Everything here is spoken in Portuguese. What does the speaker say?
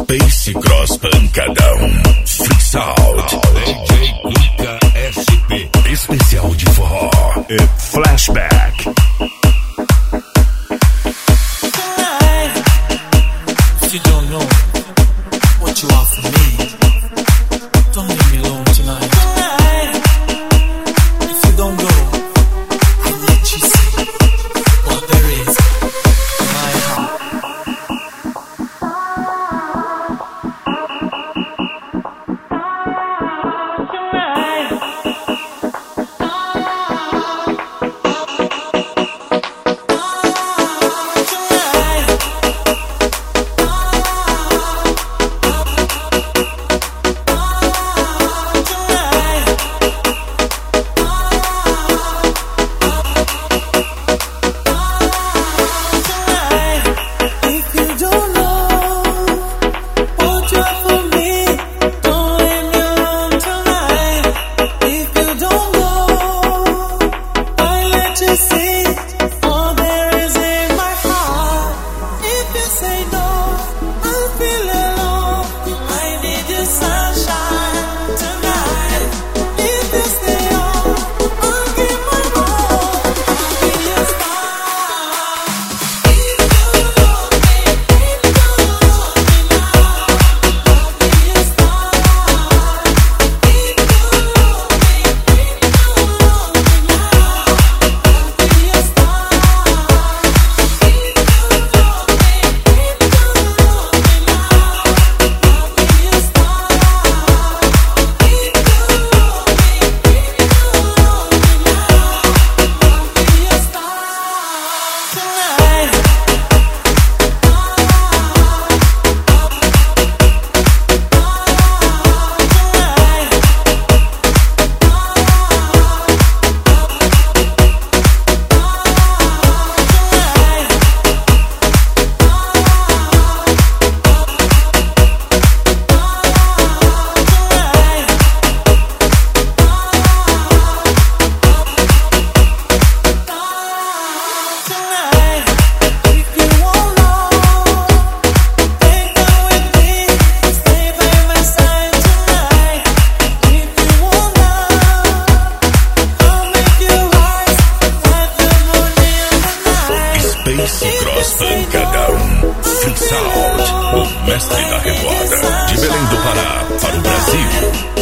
Space Cross Pancadão, Freaks Out, DJ Cuica SP, especial de forró, Flashback. If you don't know what you are for me, don't leave me alone tonight. If you don't go, I'll let you see what there is in my heart. Space Cross Pancadão, Freaks Out, o mestre da revoada, de Belém do Pará para o Brasil.